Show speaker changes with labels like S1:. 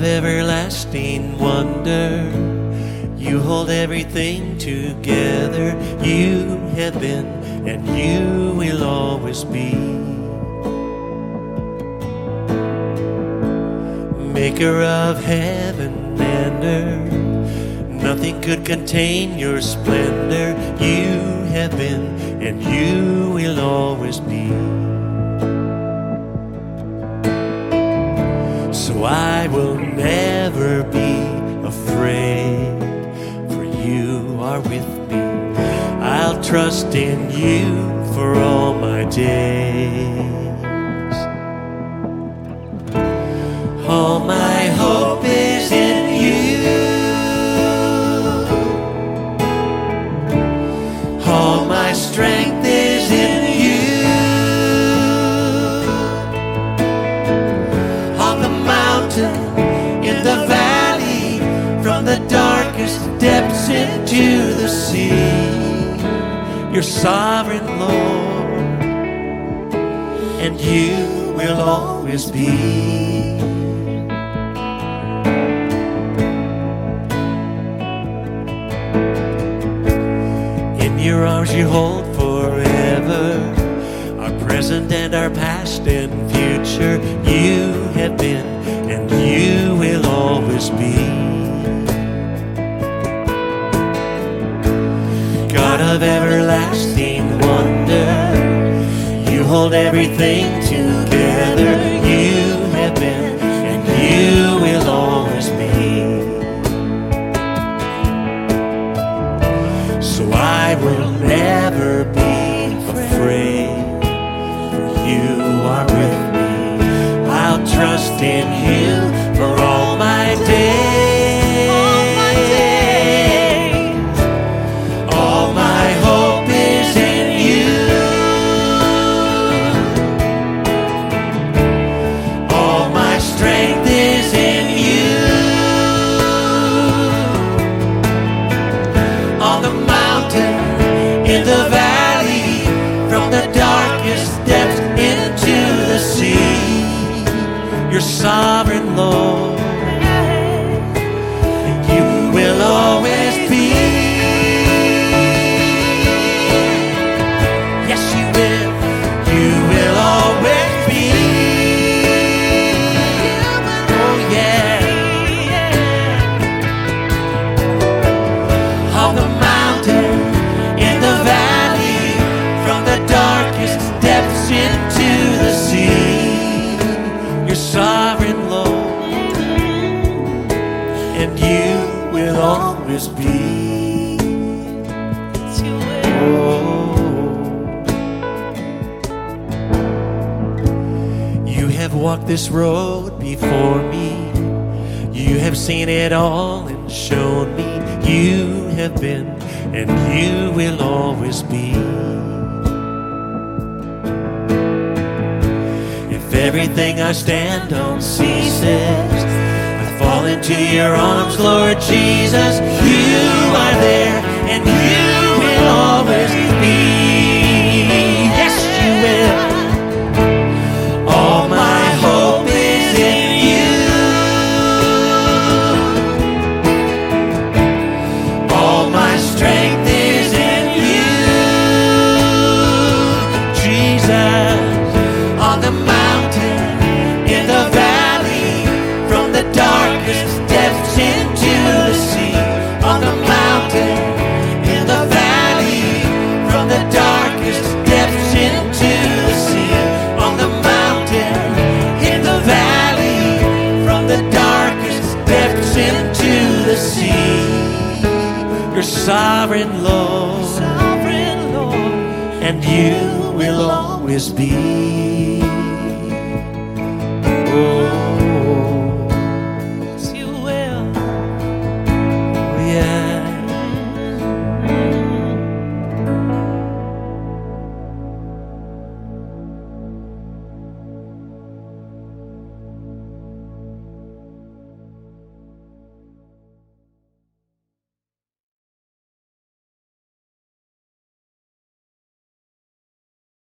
S1: everlasting wonder, you hold everything together. You have been and you will always be. Maker of heaven and earth, nothing could contain your splendor. You have been and you will always be. So I will never be afraid, for you are with me. I'll trust in you for all my days. All my hope is in you. All my strength is in you. On the mountain, in the valley, from the darkest depths into the sea, you're sovereign, Lord, and you will always be. In your arms you hold forever, our present and our past and future. You have been and you will always be. God of everlasting wonder, you hold everything together. You have been and you will always be. So I will never be afraid, for you are with me. I'll trust in you for all my days. All my hope is in you. All my strength is in you. On the mountain, in the valley, from the darkest depths into the sea, you're sovereign, Lord, and you will always be. Yes, you will. You will always be. Oh, yeah. On the mountain, in the valley, from the darkest depths into the sea, you're sovereign, Lord, and you will always be. Oh, you have walked this road before me. You have seen it all and shown me. You have been and you will always be. If everything I stand on ceases, I fall into your arms, Lord Jesus. You are there and you will always be. Yes, you will. All my hope is in you. All my strength is in you, Jesus. On the mountain, in the valley, from the darkest depths into the sea. On the mountain, in the valley, from the darkest depths into the sea. On the mountain, in the valley, from the darkest depths into the sea. You're sovereign, Lord, and you will always be. Oh.